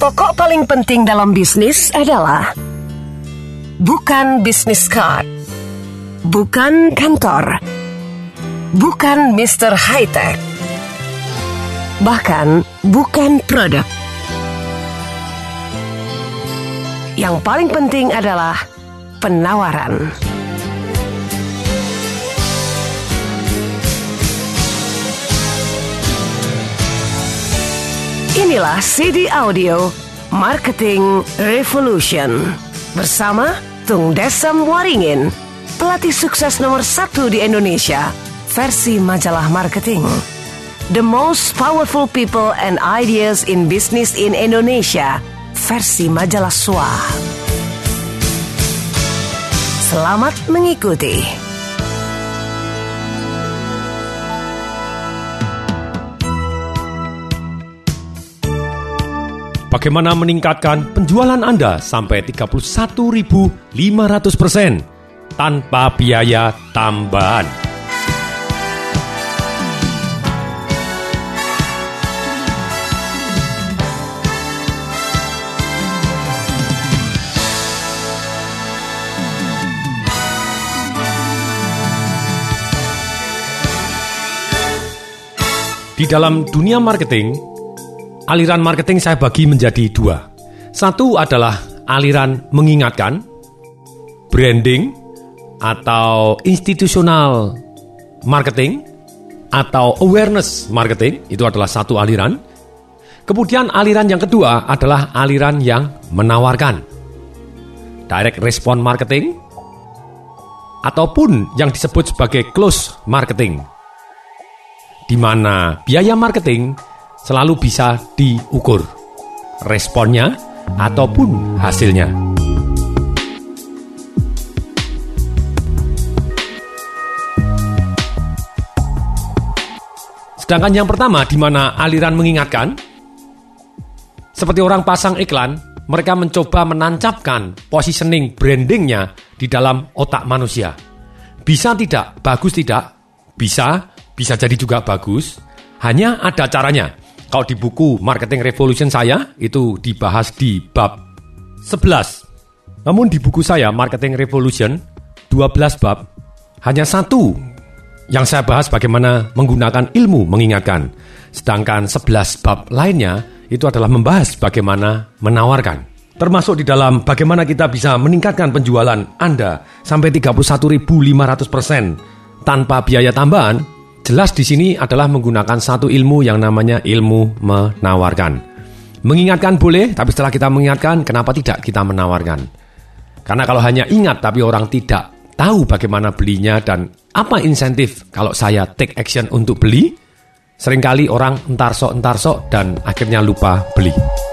pokok paling penting dalam bisnis adalah bukan bisnis card, bukan kantor, bukan Mr. High Tech, bahkan bukan produk. Yang paling penting adalah penawaran. Inilah CD Audio Marketing Revolution bersama Tung Desem Waringin, pelatih sukses nomor 1 di Indonesia versi majalah marketing. The most powerful people and ideas in business in Indonesia versi majalah SWA. Selamat mengikuti. Bagaimana meningkatkan penjualan Anda sampai 31.500% tanpa biaya tambahan? Di dalam dunia marketing, aliran marketing saya bagi menjadi 2. Satu adalah aliran mengingatkan, branding, atau institutional marketing, atau awareness marketing. Itu adalah satu aliran. Kemudian aliran yang kedua adalah aliran yang menawarkan, direct response marketing, ataupun yang disebut sebagai close marketing, di mana biaya marketing selalu bisa diukur, responnya ataupun hasilnya. Sedangkan yang pertama, di mana aliran mengingatkan, seperti orang pasang iklan, mereka mencoba menancapkan positioning brandingnya di dalam otak manusia. Bisa tidak? Bagus tidak? Bisa jadi juga bagus. Hanya ada caranya. Kalau di buku Marketing Revolution saya, itu dibahas di bab 11. Namun di buku saya, Marketing Revolution, 12 bab, hanya satu yang saya bahas bagaimana menggunakan ilmu mengingatkan. Sedangkan 11 bab lainnya, itu adalah membahas bagaimana menawarkan. Termasuk di dalam bagaimana kita bisa meningkatkan penjualan Anda sampai 31.500% tanpa biaya tambahan. Jelas di sini adalah menggunakan satu ilmu yang namanya ilmu menawarkan. Mengingatkan boleh, tapi setelah kita mengingatkan, kenapa tidak kita menawarkan? Karena kalau hanya ingat tapi orang tidak tahu bagaimana belinya dan apa insentif kalau saya take action untuk beli, seringkali orang entar sok dan akhirnya lupa beli.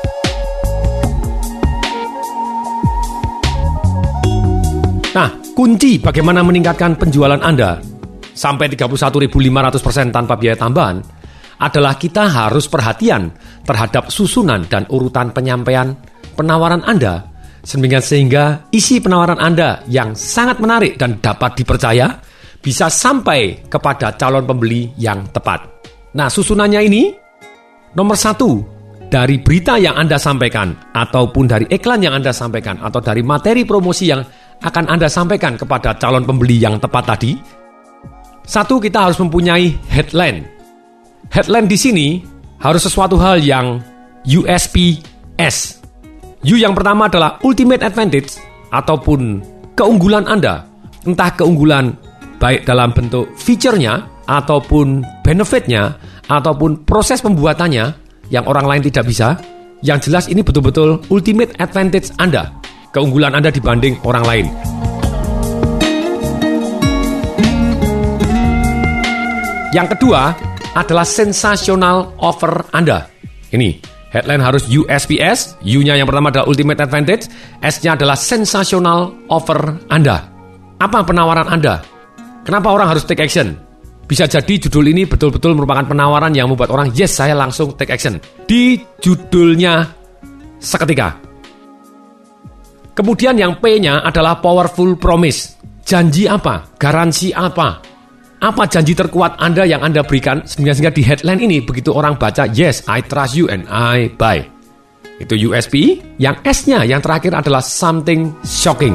Nah, kunci bagaimana meningkatkan penjualan Anda sampai 31.500% tanpa biaya tambahan adalah kita harus perhatian terhadap susunan dan urutan penyampaian penawaran Anda, sehingga isi penawaran Anda yang sangat menarik dan dapat dipercaya bisa sampai kepada calon pembeli yang tepat. Nah, susunannya ini nomor 1, dari berita yang Anda sampaikan ataupun dari iklan yang Anda sampaikan atau dari materi promosi yang akan Anda sampaikan kepada calon pembeli yang tepat tadi. 1, kita harus mempunyai headline. Headline di sini harus sesuatu hal yang USPS. U yang pertama adalah ultimate advantage ataupun keunggulan Anda. Entah keunggulan baik dalam bentuk feature-nya ataupun benefit-nya ataupun proses pembuatannya yang orang lain tidak bisa. Yang jelas ini betul-betul ultimate advantage Anda, keunggulan Anda dibanding orang lain. Yang kedua adalah sensational offer Anda. Ini, headline harus USPS, U-nya yang pertama adalah ultimate advantage, S-nya adalah sensational offer Anda. Apa penawaran Anda? Kenapa orang harus take action? Bisa jadi judul ini betul-betul merupakan penawaran yang membuat orang, yes, saya langsung take action. Di judulnya seketika. Kemudian yang P-nya adalah powerful promise. Janji apa? Garansi apa? Apa janji terkuat Anda yang Anda berikan sehingga di headline ini begitu orang baca, yes, I trust you and I buy. Itu USP. Yang S-nya yang terakhir adalah something shocking.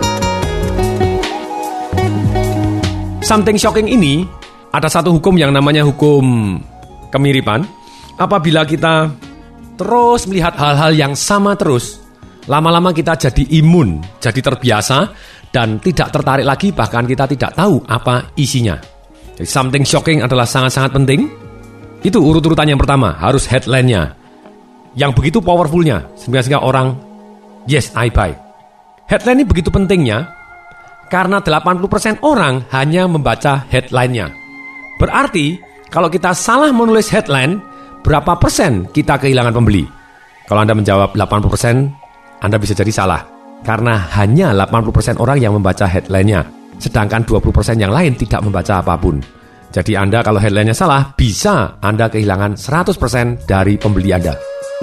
Something shocking ini ada satu hukum yang namanya hukum kemiripan. Apabila kita terus melihat hal-hal yang sama terus, lama-lama kita jadi imun, jadi terbiasa, dan tidak tertarik lagi, bahkan kita tidak tahu apa isinya. Jadi something shocking adalah sangat-sangat penting. Itu urut-urutan yang pertama, harus headline-nya yang begitu powerful-nya, sehingga orang, yes, I buy. Headline ini begitu pentingnya, karena 80% orang hanya membaca headline-nya. Berarti, kalau kita salah menulis headline, berapa persen kita kehilangan pembeli? Kalau Anda menjawab 80%, Anda bisa jadi salah. Karena hanya 80% orang yang membaca headline-nya. Sedangkan 20% yang lain tidak membaca apapun. Jadi Anda kalau headline-nya salah, bisa Anda kehilangan 100% dari pembeli Anda.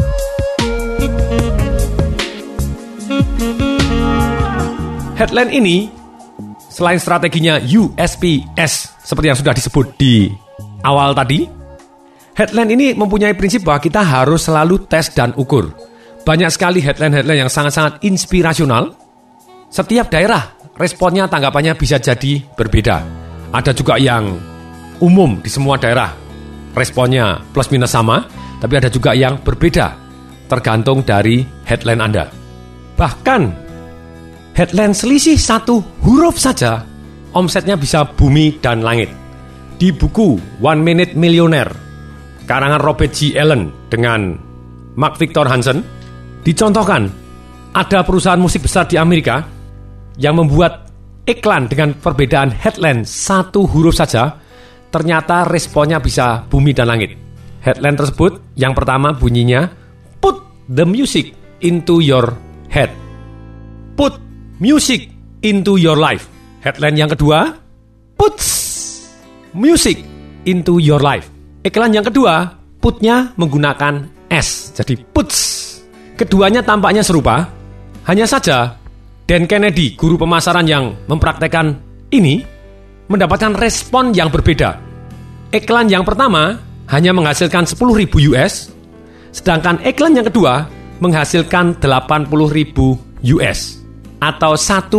Headline ini, selain strateginya USPS, seperti yang sudah disebut di awal tadi, headline ini mempunyai prinsip bahwa kita harus selalu tes dan ukur. Banyak sekali headline-headline yang sangat-sangat inspirasional. Setiap daerah, responnya, tanggapannya bisa jadi berbeda. Ada juga yang umum di semua daerah, responnya plus minus sama, tapi ada juga yang berbeda, tergantung dari headline Anda. Bahkan, headline selisih satu huruf saja, omsetnya bisa bumi dan langit. Di buku One Minute Millionaire, karangan Robert G. Allen dengan Mark Victor Hansen, dicontohkan ada perusahaan musik besar di Amerika yang membuat iklan dengan perbedaan headline satu huruf saja, ternyata responnya bisa bumi dan langit. Headline tersebut yang pertama bunyinya, put the music into your head. Put music into your life. Headline yang kedua, puts music into your life. Iklan yang kedua, putnya menggunakan S, jadi puts. Keduanya tampaknya serupa, hanya saja Dan Kennedy, guru pemasaran yang mempraktekkan ini, mendapatkan respon yang berbeda. Iklan yang pertama hanya menghasilkan 10.000 US, sedangkan iklan yang kedua menghasilkan 80.000 US, atau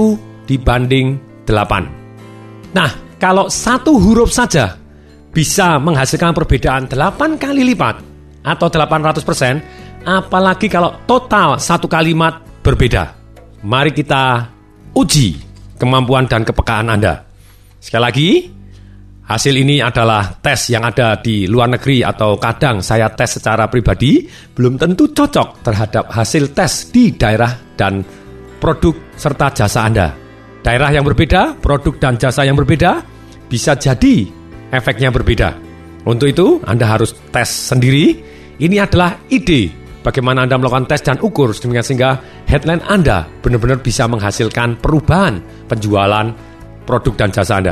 1:8. Nah, kalau satu huruf saja bisa menghasilkan perbedaan 8 kali lipat atau 800%, apalagi kalau total satu kalimat berbeda. Mari kita uji kemampuan dan kepekaan Anda. Sekali lagi, hasil ini adalah tes yang ada di luar negeri atau kadang saya tes secara pribadi, belum tentu cocok terhadap hasil tes di daerah dan produk serta jasa Anda. Daerah yang berbeda, produk dan jasa yang berbeda, bisa jadi efeknya berbeda. Untuk itu, Anda harus tes sendiri. Ini adalah ide bagaimana Anda melakukan tes dan ukur sehingga headline Anda benar-benar bisa menghasilkan perubahan penjualan produk dan jasa Anda.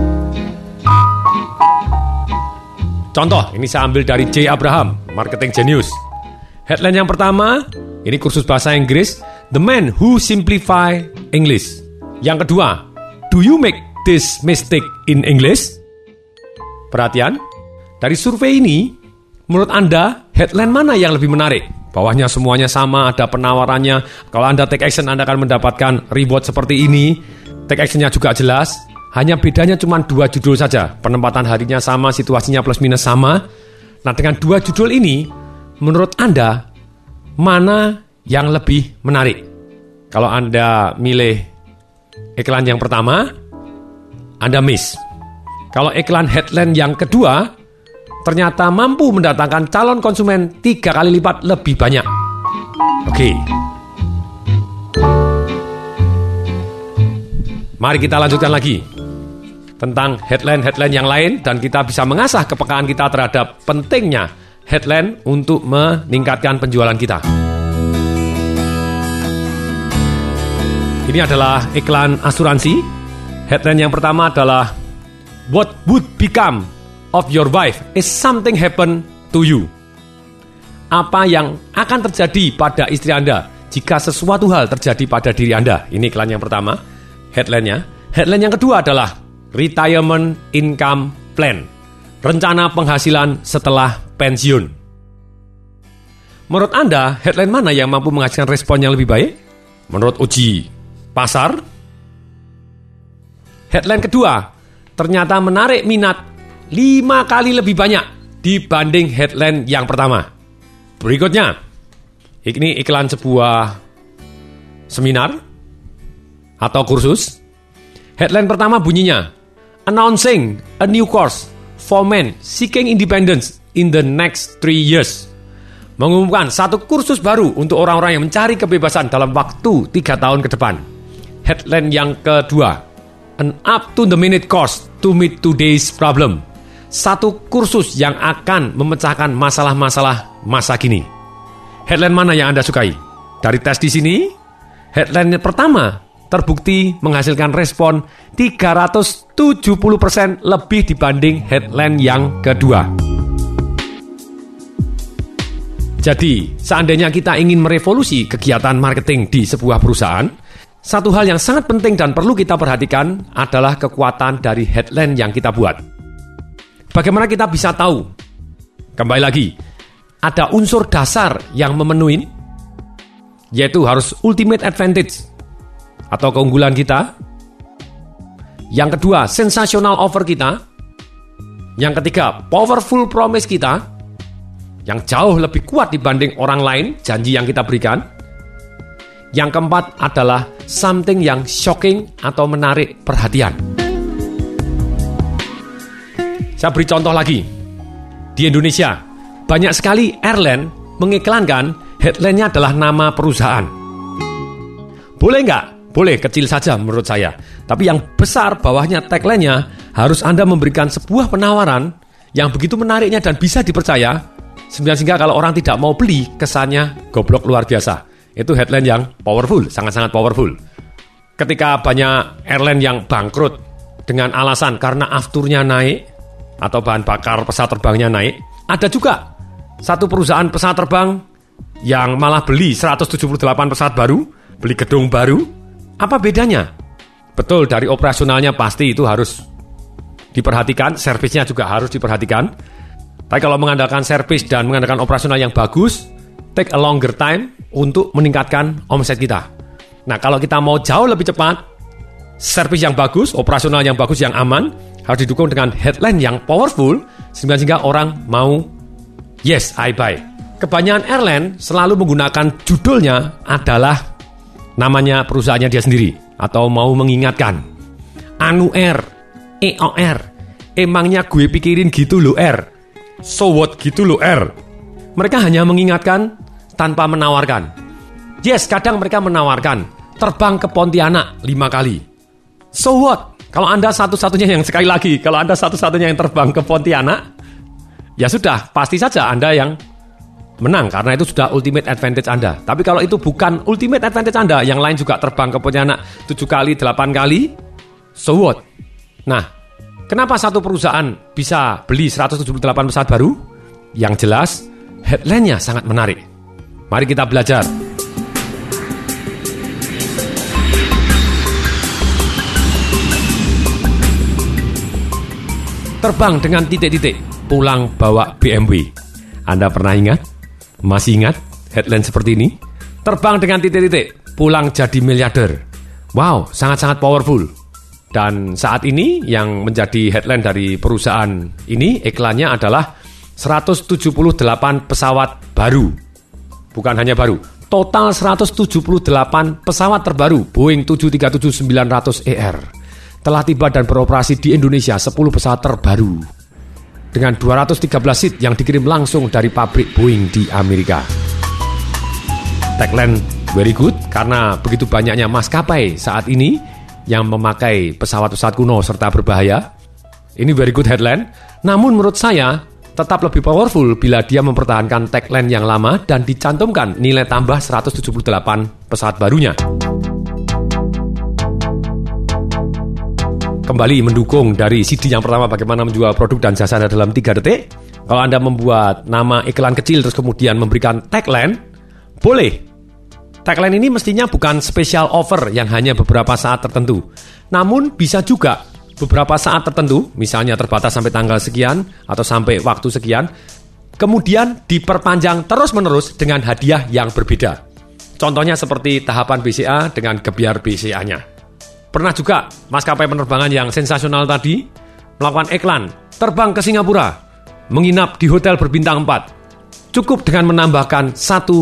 Contoh, ini saya ambil dari J. Abraham, Marketing Genius. Headline yang pertama, ini kursus bahasa Inggris, The Man Who Simplify English. Yang kedua, Do you make this mistake in English? Perhatian, dari survei ini, menurut Anda, headline mana yang lebih menarik? Bawahnya semuanya sama, ada penawarannya. Kalau Anda take action, Anda akan mendapatkan reward seperti ini. Take actionnya juga jelas. Hanya bedanya cuma 2 judul saja. Penempatan harinya sama, situasinya plus minus sama. Nah, dengan 2 judul ini, menurut Anda, mana yang lebih menarik? Kalau Anda milih iklan yang pertama, Anda miss. Kalau iklan headline yang kedua, ternyata mampu mendatangkan calon konsumen 3 kali lipat lebih banyak. Oke. Mari kita lanjutkan lagi tentang headline-headline yang lain dan kita bisa mengasah kepekaan kita terhadap pentingnya headline untuk meningkatkan penjualan kita. Ini adalah iklan asuransi. Headline yang pertama adalah What would become of your wife is something happen to you. Apa yang akan terjadi pada istri Anda jika sesuatu hal terjadi pada diri Anda? Ini iklan yang pertama, headline-nya. Headline yang kedua adalah Retirement Income Plan, rencana penghasilan setelah pensiun. Menurut Anda, headline mana yang mampu menghasilkan respon yang lebih baik? Menurut uji pasar, headline kedua ternyata menarik minat 5 kali lebih banyak dibanding headline yang pertama. Berikutnya, ini iklan sebuah seminar atau kursus. Headline pertama bunyinya, Announcing a new course for men seeking independence in the next 3 years. Mengumumkan satu kursus baru untuk orang-orang yang mencari kebebasan dalam waktu 3 tahun ke depan. Headline yang kedua, An up-to-the-minute course to meet today's problem. Satu kursus yang akan memecahkan masalah-masalah masa kini. Headline mana yang Anda sukai? Dari tes di sini, headline pertama terbukti menghasilkan respon 370% lebih dibanding headline yang kedua. Jadi, seandainya kita ingin merevolusi kegiatan marketing di sebuah perusahaan, satu hal yang sangat penting dan perlu kita perhatikan adalah kekuatan dari headline yang kita buat. Bagaimana kita bisa tahu? Kembali lagi, ada unsur dasar yang memenuhi, yaitu harus ultimate advantage atau keunggulan kita. Yang kedua, sensational offer kita. Yang ketiga, powerful promise kita, yang jauh lebih kuat dibanding orang lain, janji yang kita berikan. Yang keempat adalah something yang shocking atau menarik perhatian. Saya beri contoh lagi. Di Indonesia, banyak sekali airline mengiklankan headline-nya adalah nama perusahaan. Boleh nggak? Boleh, kecil saja menurut saya. Tapi yang besar bawahnya tagline-nya harus Anda memberikan sebuah penawaran yang begitu menariknya dan bisa dipercaya, sehingga kalau orang tidak mau beli, kesannya goblok luar biasa. Itu headline yang powerful, sangat-sangat powerful. Ketika banyak airline yang bangkrut dengan alasan karena afturnya naik atau bahan bakar pesawat terbangnya naik, ada juga satu perusahaan pesawat terbang yang malah beli 178 pesawat baru, beli gedung baru. Apa bedanya? Betul, dari operasionalnya pasti itu harus diperhatikan, servisnya juga harus diperhatikan. Tapi kalau mengandalkan servis dan mengandalkan operasional yang bagus, take a longer time untuk meningkatkan omset kita. Nah, kalau kita mau jauh lebih cepat, servis yang bagus, operasional yang bagus, yang aman, harus didukung dengan headline yang powerful, sehingga orang mau, yes, I buy. Kebanyakan airline selalu menggunakan judulnya adalah namanya perusahaannya dia sendiri, atau mau mengingatkan. Anu R, EOR, emangnya gue pikirin gitu loh R. So what gitu loh R. Mereka hanya mengingatkan tanpa menawarkan. Yes, kadang mereka menawarkan terbang ke Pontianak 5 kali. So what? Kalau Anda satu-satunya yang sekali lagi, kalau Anda satu-satunya yang terbang ke Pontianak, ya sudah, pasti saja Anda yang menang karena itu sudah ultimate advantage Anda. Tapi kalau itu bukan ultimate advantage Anda, yang lain juga terbang ke Pontianak 7 kali, 8 kali, so what? Nah, kenapa satu perusahaan bisa beli 178 pesawat baru? Yang jelas, headline-nya sangat menarik. Mari kita belajar. Terbang dengan titik-titik, pulang bawa BMW. Anda pernah ingat? Masih ingat headline seperti ini? Terbang dengan titik-titik, pulang jadi miliarder. Wow, sangat-sangat powerful. Dan saat ini yang menjadi headline dari perusahaan ini, iklannya adalah 178 pesawat baru. Bukan hanya baru, total 178 pesawat terbaru Boeing 737-900ER telah tiba dan beroperasi di Indonesia, 10 pesawat terbaru. Dengan 213 seat yang dikirim langsung dari pabrik Boeing di Amerika. Tagline very good, karena begitu banyaknya maskapai saat ini yang memakai pesawat-pesawat kuno serta berbahaya. Ini very good headline. Namun menurut saya tetap lebih powerful bila dia mempertahankan tagline yang lama dan dicantumkan nilai tambah 178 pesawat barunya. Kembali mendukung dari CD yang pertama, bagaimana menjual produk dan jasa Anda dalam 3 detik. Kalau Anda membuat nama iklan kecil terus kemudian memberikan tagline, boleh. Tagline ini mestinya bukan special offer yang hanya beberapa saat tertentu. Namun bisa juga beberapa saat tertentu, misalnya terbatas sampai tanggal sekian atau sampai waktu sekian. kemudian diperpanjang terus-menerus dengan hadiah yang berbeda. Contohnya seperti tahapan BCA dengan gebiar BCA-nya. Pernah juga maskapai penerbangan yang sensasional tadi melakukan iklan terbang ke Singapura, menginap di hotel berbintang 4, cukup dengan menambahkan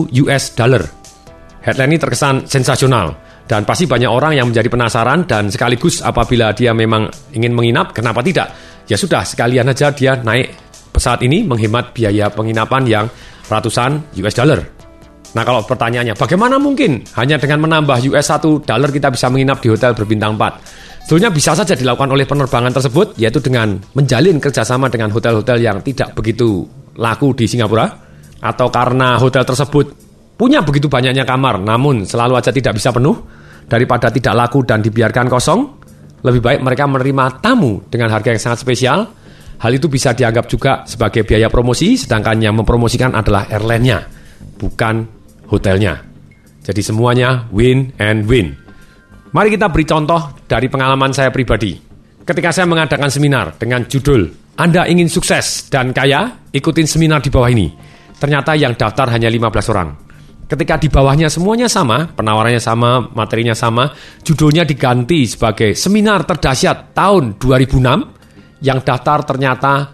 $1. Headline ini terkesan sensasional dan pasti banyak orang yang menjadi penasaran, dan sekaligus apabila dia memang ingin menginap, kenapa tidak? Ya sudah, sekalian aja dia naik pesawat ini menghemat biaya penginapan yang ratusan $. Nah, kalau pertanyaannya, bagaimana mungkin hanya dengan menambah $1 kita bisa menginap di hotel berbintang 4? Sebetulnya bisa saja dilakukan oleh penerbangan tersebut, yaitu dengan menjalin kerjasama dengan hotel-hotel yang tidak begitu laku di Singapura, atau karena hotel tersebut punya begitu banyaknya kamar, namun selalu aja tidak bisa penuh. Daripada tidak laku dan dibiarkan kosong, lebih baik mereka menerima tamu dengan harga yang sangat spesial. Hal itu bisa dianggap juga sebagai biaya promosi, sedangkan yang mempromosikan adalah airline-nya, bukan hotelnya. Jadi semuanya win and win. Mari kita beri contoh dari pengalaman saya pribadi. Ketika saya mengadakan seminar dengan judul Anda ingin sukses dan kaya, ikutin seminar di bawah ini. Ternyata yang daftar hanya 15 orang. Ketika di bawahnya semuanya sama, penawarannya sama, materinya sama, judulnya diganti sebagai seminar terdahsyat tahun 2006, yang daftar ternyata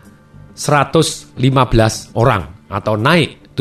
115 orang atau naik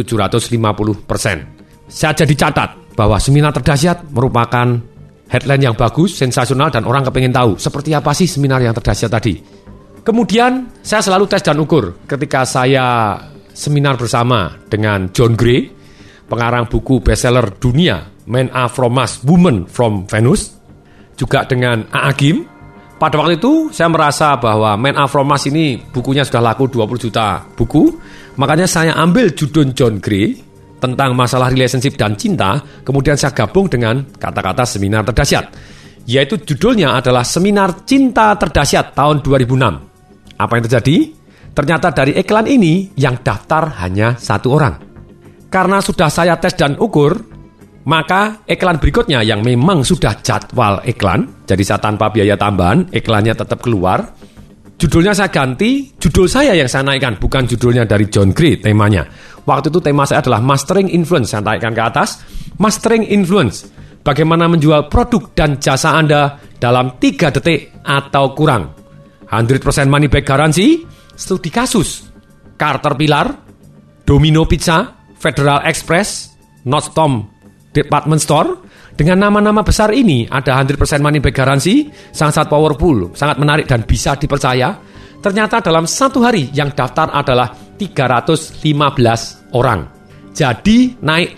750%. Saya jadi catat bahwa seminar terdahsyat merupakan headline yang bagus, sensasional, dan orang kepengen tahu seperti apa sih seminar yang terdahsyat tadi. Kemudian saya selalu tes dan ukur ketika saya seminar bersama dengan John Gray, pengarang buku bestseller dunia Men Are From Mars, Women From Venus, juga dengan A.A. Kim. Pada waktu itu saya merasa bahwa Men Are From Mars ini bukunya sudah laku 20 juta buku, makanya saya ambil judul John Gray tentang masalah relationship dan cinta, kemudian saya gabung dengan kata-kata seminar terdahsyat, yaitu judulnya adalah Seminar Cinta Terdahsyat tahun 2006. Apa yang terjadi? Ternyata dari iklan ini yang daftar hanya 1 orang. Karena sudah saya tes dan ukur, maka iklan berikutnya yang memang sudah jadwal iklan, jadi saya tanpa biaya tambahan, iklannya tetap keluar. Judulnya saya ganti, judul saya yang saya naikkan, bukan judulnya dari John Gray temanya. Waktu itu tema saya adalah Mastering Influence, saya naikkan ke atas. Mastering Influence, bagaimana menjual produk dan jasa Anda dalam 3 detik atau kurang. 100% money back garansi, studi kasus, Caterpillar, Domino Pizza, Federal Express, Nordstrom Department Store. Dengan nama-nama besar ini ada 100% money back garansi, sangat powerful, sangat menarik dan bisa dipercaya. Ternyata dalam 1 hari yang daftar adalah 315 orang. Jadi naik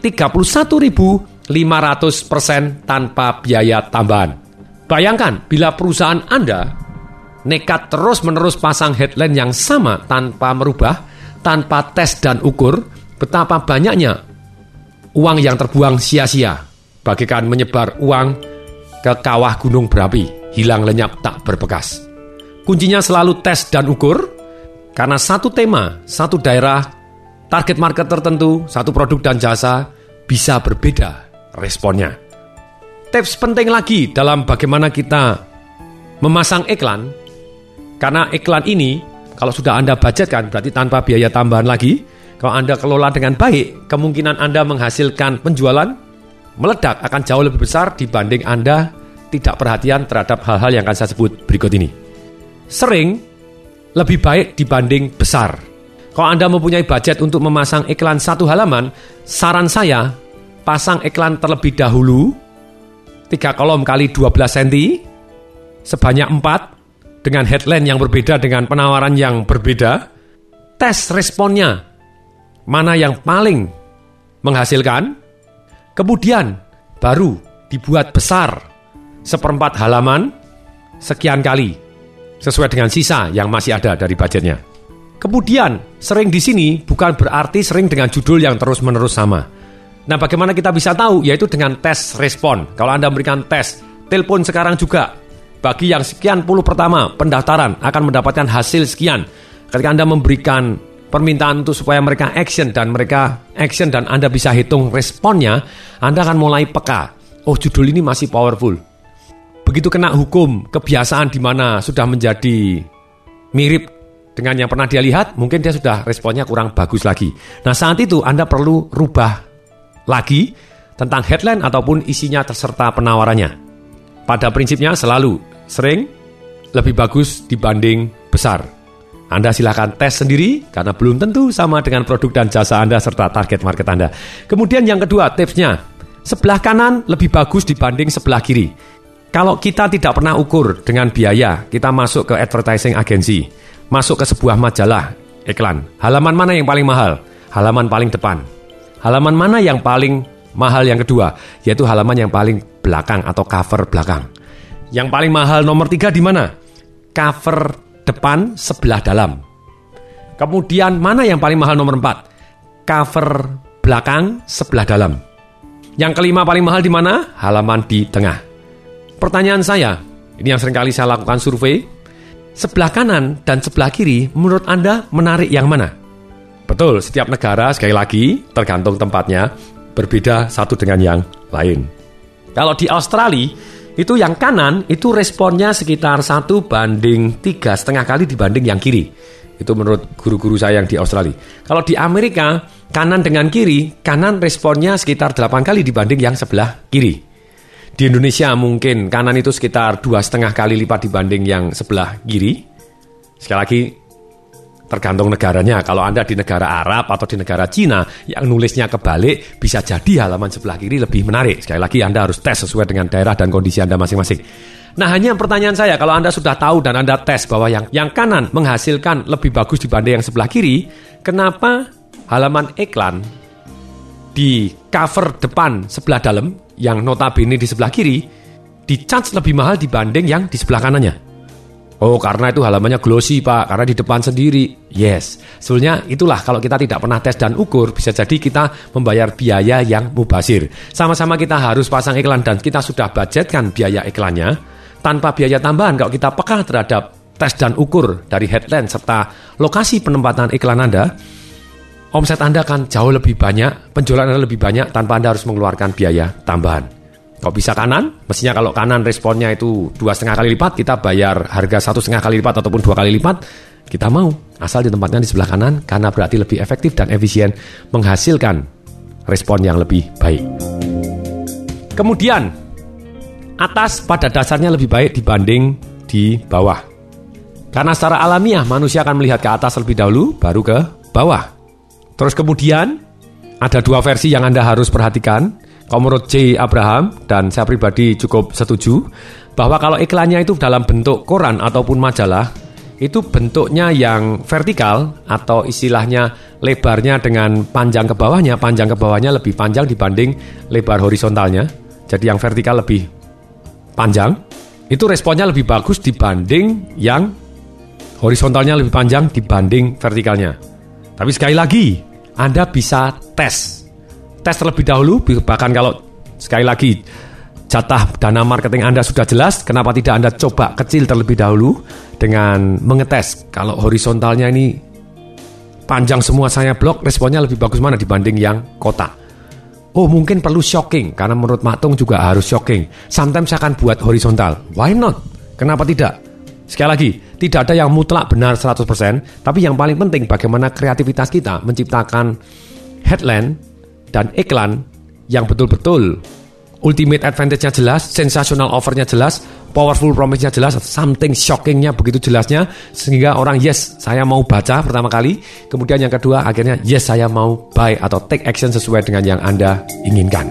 31.500% tanpa biaya tambahan. Bayangkan bila perusahaan Anda nekat terus-menerus pasang headline yang sama tanpa merubah, tanpa tes dan ukur, betapa banyaknya uang yang terbuang sia-sia. Bagaikan menyebar uang ke kawah gunung berapi, hilang lenyap tak berbekas. Kuncinya selalu tes dan ukur, karena satu tema, satu daerah, target market tertentu, satu produk dan jasa bisa berbeda responnya. Tips penting lagi dalam bagaimana kita memasang iklan, karena iklan ini kalau sudah Anda budgetkan berarti tanpa biaya tambahan lagi. Kalau Anda kelola dengan baik, kemungkinan Anda menghasilkan penjualan meledak akan jauh lebih besar dibanding Anda tidak perhatian terhadap hal-hal yang akan saya sebut berikut ini. Sering lebih baik dibanding besar. Kalau Anda mempunyai budget untuk memasang iklan 1 halaman, saran saya pasang iklan terlebih dahulu 3 kolom kali 12 cm sebanyak 4 dengan headline yang berbeda, dengan penawaran yang berbeda. Tes responnya, mana yang paling menghasilkan. Kemudian baru dibuat besar 1/4 halaman sekian kali sesuai dengan sisa yang masih ada dari budgetnya. Kemudian sering di sini bukan berarti sering dengan judul yang terus-menerus sama. Nah, bagaimana kita bisa tahu? Yaitu dengan tes respon. Kalau Anda memberikan tes, telepon sekarang juga. Bagi yang sekian puluh pertama pendaftaran akan mendapatkan hasil sekian. Ketika Anda memberikan permintaan untuk supaya mereka action dan Anda bisa hitung responnya, Anda akan mulai peka. Oh, judul ini masih powerful. Begitu kena hukum kebiasaan di mana sudah menjadi mirip dengan yang pernah dia lihat, mungkin dia sudah responnya kurang bagus lagi. Nah, saat itu Anda perlu rubah lagi tentang headline ataupun isinya serta penawarannya. Pada prinsipnya selalu sering lebih bagus dibanding besar. Anda silakan tes sendiri karena belum tentu sama dengan produk dan jasa Anda serta target market Anda. Kemudian yang kedua, tipsnya, sebelah kanan lebih bagus dibanding sebelah kiri. Kalau kita tidak pernah ukur dengan biaya, kita masuk ke advertising agency, masuk ke sebuah majalah iklan. Halaman mana yang paling mahal? Halaman paling depan. Halaman mana yang paling mahal yang kedua? Yaitu halaman yang paling belakang atau cover belakang. Yang paling mahal nomor 3 di mana? Cover depan sebelah dalam. Kemudian mana yang paling mahal nomor 4? Cover belakang sebelah dalam. Yang kelima paling mahal di mana? Halaman di tengah. Pertanyaan saya, ini yang seringkali saya lakukan survei, sebelah kanan dan sebelah kiri menurut Anda menarik yang mana? Betul, setiap negara sekali lagi tergantung tempatnya berbeda satu dengan yang lain. Kalau di Australia, itu yang kanan itu responnya sekitar 1:3,5 kali dibanding yang kiri. Itu menurut guru-guru saya yang di Australia. Kalau di Amerika, kanan dengan kiri, kanan responnya sekitar 8 kali dibanding yang sebelah kiri. Di Indonesia mungkin kanan itu sekitar 2,5 kali lipat dibanding yang sebelah kiri. Sekali lagi, tergantung negaranya. Kalau Anda di negara Arab atau di negara Cina yang nulisnya kebalik, bisa jadi halaman sebelah kiri lebih menarik. Sekali lagi Anda harus tes sesuai dengan daerah dan kondisi Anda masing-masing. Nah, hanya pertanyaan saya, kalau Anda sudah tahu dan Anda tes bahwa yang kanan menghasilkan lebih bagus dibanding yang sebelah kiri, kenapa halaman iklan di cover depan sebelah dalam, yang notabene di sebelah kiri, di-charge lebih mahal dibanding yang di sebelah kanannya? Oh, karena itu halamannya glossy, Pak, karena di depan sendiri. Yes, sebenarnya itulah kalau kita tidak pernah tes dan ukur, bisa jadi kita membayar biaya yang mubazir. Sama-sama kita harus pasang iklan dan kita sudah budgetkan biaya iklannya, tanpa biaya tambahan kalau kita peka terhadap tes dan ukur dari headline serta lokasi penempatan iklan Anda, omset Anda akan jauh lebih banyak, penjualan Anda lebih banyak tanpa Anda harus mengeluarkan biaya tambahan. Kalau bisa kanan, mestinya kalau kanan responnya itu 2,5 kali lipat, kita bayar harga 1,5 kali lipat ataupun 2 kali lipat, kita mau. Asal ditempatkan di sebelah kanan, karena berarti lebih efektif dan efisien menghasilkan respon yang lebih baik. Kemudian, atas pada dasarnya lebih baik dibanding di bawah. Karena secara alamiah manusia akan melihat ke atas lebih dahulu, baru ke bawah. Terus kemudian ada 2 versi yang Anda harus perhatikan. Kalau menurut J. Abraham, dan saya pribadi cukup setuju, bahwa kalau iklannya itu dalam bentuk koran ataupun majalah, itu bentuknya yang vertikal atau istilahnya lebarnya dengan panjang ke bawahnya lebih panjang dibanding lebar horizontalnya. Jadi yang vertikal lebih panjang, itu responnya lebih bagus dibanding yang horizontalnya lebih panjang dibanding vertikalnya. Tapi sekali lagi, Anda bisa tes terlebih dahulu, bahkan kalau sekali lagi jatah dana marketing Anda sudah jelas, kenapa tidak Anda coba kecil terlebih dahulu dengan mengetes kalau horizontalnya ini panjang semua saya blok, responnya lebih bagus mana dibanding yang kotak. Oh, mungkin perlu shocking, karena menurut Matung juga harus shocking. Sometimes saya akan buat horizontal. Why not? Kenapa tidak? Sekali lagi, tidak ada yang mutlak benar 100%, tapi yang paling penting bagaimana kreativitas kita menciptakan headline dan iklan yang betul-betul ultimate advantage-nya jelas, sensational offer-nya jelas, powerful promise-nya jelas, something shocking-nya begitu jelasnya, sehingga orang yes, saya mau baca pertama kali, kemudian yang kedua akhirnya yes, saya mau buy atau take action sesuai dengan yang Anda inginkan.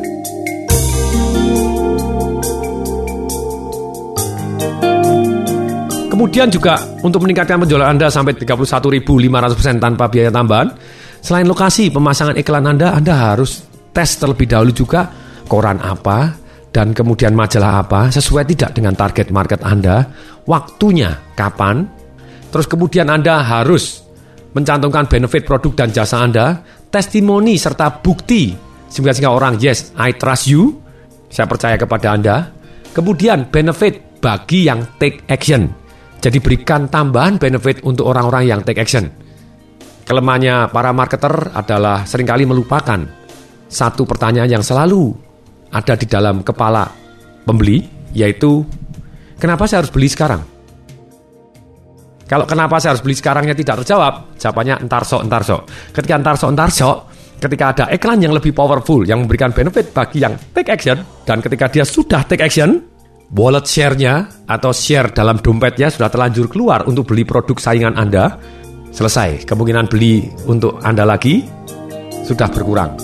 Kemudian juga untuk meningkatkan penjualan Anda sampai 31.500% tanpa biaya tambahan, selain lokasi pemasangan iklan Anda harus tes terlebih dahulu juga koran apa dan kemudian majalah apa, sesuai tidak dengan target market Anda, waktunya kapan, terus kemudian Anda harus mencantumkan benefit produk dan jasa Anda, testimoni serta bukti sehingga orang yes, I trust you, saya percaya kepada Anda, kemudian benefit bagi yang take action. Jadi berikan tambahan benefit untuk orang-orang yang take action. Kelemahannya para marketer adalah seringkali melupakan satu pertanyaan yang selalu ada di dalam kepala pembeli, yaitu kenapa saya harus beli sekarang? Kalau kenapa saya harus beli sekarangnya tidak terjawab, jawabannya entar sok. Ketika entar sok, ketika ada iklan yang lebih powerful, yang memberikan benefit bagi yang take action, dan ketika dia sudah take action, wallet share-nya atau share dalam dompetnya sudah terlanjur keluar untuk beli produk saingan Anda, selesai. Kemungkinan beli untuk Anda lagi sudah berkurang.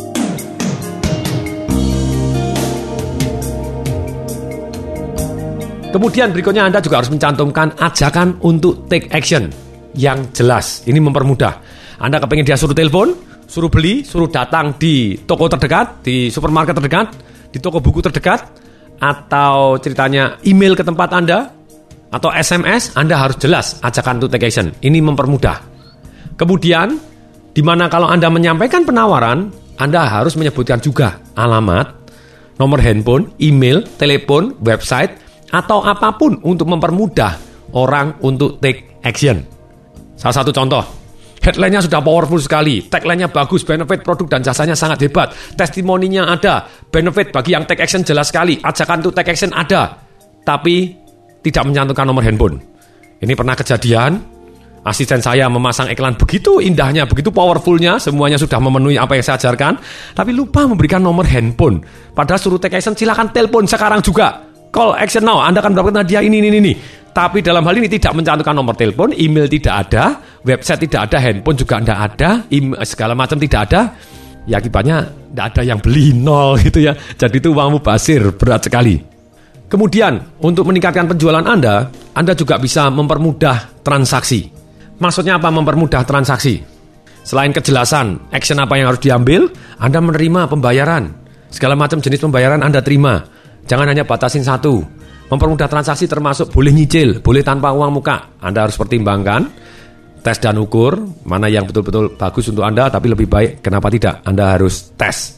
Kemudian berikutnya Anda juga harus mencantumkan ajakan untuk take action yang jelas. Ini mempermudah. Anda kepingin dia suruh telepon, suruh beli, suruh datang di toko terdekat, di supermarket terdekat, di toko buku terdekat, atau ceritanya email ke tempat Anda, atau SMS, Anda harus jelas ajakan untuk take action. Ini mempermudah. Kemudian, di mana kalau Anda menyampaikan penawaran, Anda harus menyebutkan juga alamat, nomor handphone, email, telepon, website, atau apapun untuk mempermudah orang untuk take action. Salah satu contoh, headline-nya sudah powerful sekali, tagline-nya bagus, benefit produk dan jasanya sangat hebat, testimoninya ada, benefit bagi yang take action jelas sekali, ajakan untuk take action ada, tapi tidak mencantumkan nomor handphone. Ini pernah kejadian, asisten saya memasang iklan begitu indahnya, begitu powerfulnya, semuanya sudah memenuhi apa yang saya ajarkan, tapi lupa memberikan nomor handphone. Padahal suruh take action, silakan telepon sekarang juga. Call action now, Anda akan mendapatkan hadiah ini. Tapi dalam hal ini tidak mencantumkan nomor telepon, email tidak ada, website tidak ada, handphone juga tidak ada, segala macam tidak ada. Ya akibatnya tidak ada yang beli, nol gitu ya. Jadi itu uang mubazir, berat sekali. Kemudian untuk meningkatkan penjualan Anda juga bisa mempermudah transaksi. Maksudnya apa mempermudah transaksi? Selain kejelasan, action apa yang harus diambil, Anda menerima pembayaran. Segala macam jenis pembayaran Anda terima. Jangan hanya batasin satu. Mempermudah transaksi termasuk boleh nyicil, boleh tanpa uang muka. Anda harus pertimbangkan, tes dan ukur, mana yang betul-betul bagus untuk Anda, tapi lebih baik, kenapa tidak? Anda harus tes.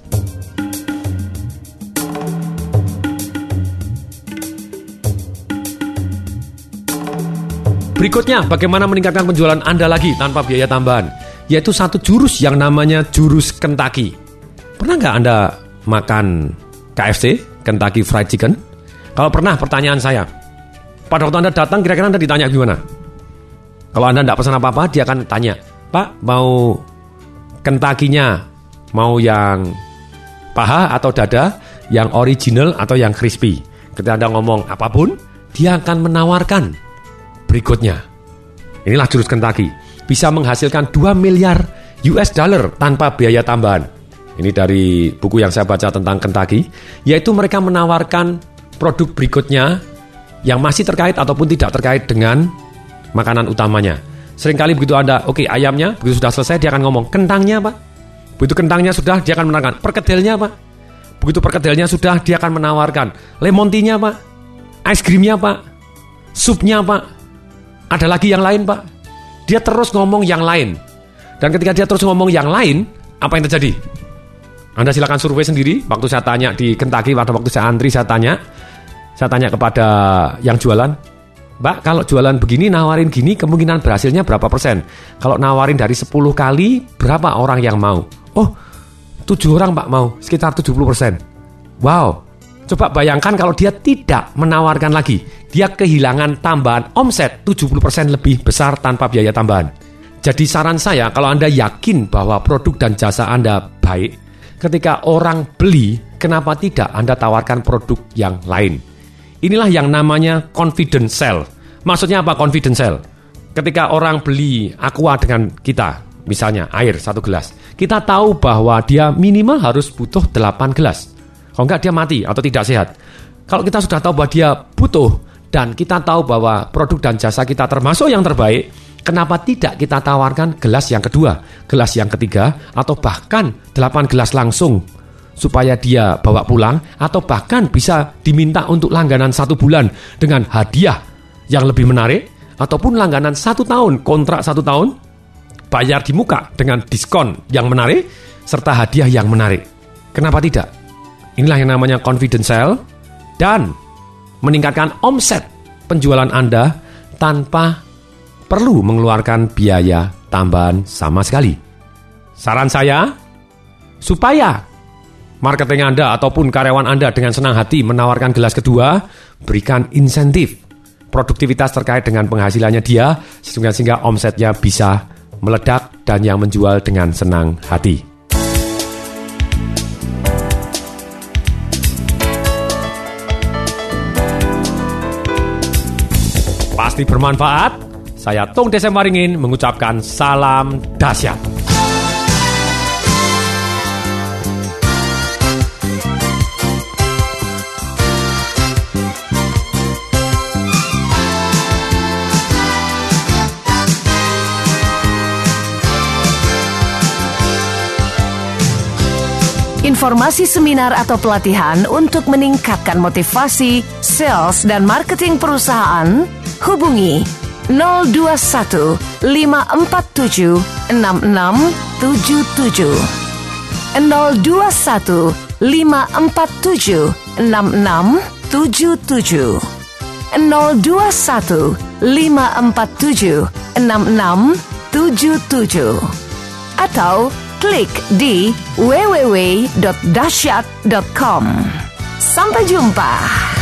Berikutnya, bagaimana meningkatkan penjualan Anda lagi tanpa biaya tambahan? Yaitu satu jurus yang namanya jurus Kentucky. Pernah nggak Anda makan KFC? Kentucky Fried Chicken? Kalau pernah, pertanyaan saya, pada waktu Anda datang, kira-kira Anda ditanya gimana? Kalau Anda tidak pesan apa-apa, dia akan tanya, Pak, mau Kentucky-nya, mau yang paha atau dada, yang original atau yang crispy? Ketika Anda ngomong apapun, dia akan menawarkan berikutnya. Inilah jurus Kentucky. Bisa menghasilkan 2 miliar US dollar tanpa biaya tambahan. Ini dari buku yang saya baca tentang Kentucky, yaitu mereka menawarkan produk berikutnya yang masih terkait ataupun tidak terkait dengan makanan utamanya. Seringkali begitu Anda, oke, ayamnya, begitu sudah selesai dia akan ngomong, kentangnya Pak. Begitu kentangnya sudah, dia akan menawarkan, perkedelnya Pak. Begitu perkedelnya sudah, dia akan menawarkan, lemon tea-nya Pak, ice cream-nya Pak, supnya Pak, ada lagi yang lain Pak. Dia terus ngomong yang lain. Dan ketika dia terus ngomong yang lain, apa yang terjadi? Anda silakan survei sendiri. Waktu saya tanya di Kentucky, pada waktu saya antri, saya tanya kepada yang jualan, Mbak, kalau jualan begini, nawarin gini, kemungkinan berhasilnya berapa persen? Kalau nawarin dari 10 kali, berapa orang yang mau? Oh, 7 orang Pak mau, sekitar 70%. Wow, coba bayangkan kalau dia tidak menawarkan lagi, dia kehilangan tambahan omset 70% lebih besar tanpa biaya tambahan. Jadi saran saya, kalau Anda yakin bahwa produk dan jasa Anda baik, ketika orang beli, kenapa tidak Anda tawarkan produk yang lain? Inilah yang namanya confidence sell. Maksudnya apa confidence sell? Ketika orang beli aqua dengan kita, misalnya air 1 gelas, kita tahu bahwa dia minimal harus butuh 8 gelas. Kalau enggak dia mati atau tidak sehat. Kalau kita sudah tahu bahwa dia butuh dan kita tahu bahwa produk dan jasa kita termasuk yang terbaik, kenapa tidak kita tawarkan gelas yang kedua, gelas yang ketiga, atau bahkan 8 gelas langsung supaya dia bawa pulang, atau bahkan bisa diminta untuk langganan 1 bulan dengan hadiah yang lebih menarik, ataupun langganan 1 tahun, kontrak 1 tahun, bayar di muka dengan diskon yang menarik, serta hadiah yang menarik. Kenapa tidak? Inilah yang namanya confidence sell dan meningkatkan omset penjualan Anda tanpa perlu mengeluarkan biaya tambahan sama sekali. Saran saya, supaya marketing Anda ataupun karyawan Anda dengan senang hati menawarkan gelas kedua, berikan insentif produktivitas terkait dengan penghasilannya dia, sehingga omsetnya bisa meledak dan yang menjual dengan senang hati. Pasti bermanfaat. Saya Tung Desem Waringin mengucapkan salam dahsyat. Informasi seminar atau pelatihan untuk meningkatkan motivasi, sales, dan marketing perusahaan, hubungi 021 547 6677. 021 547 6677. 021 547 6677. Atau klik di www.dahsyat.com. Sampai jumpa.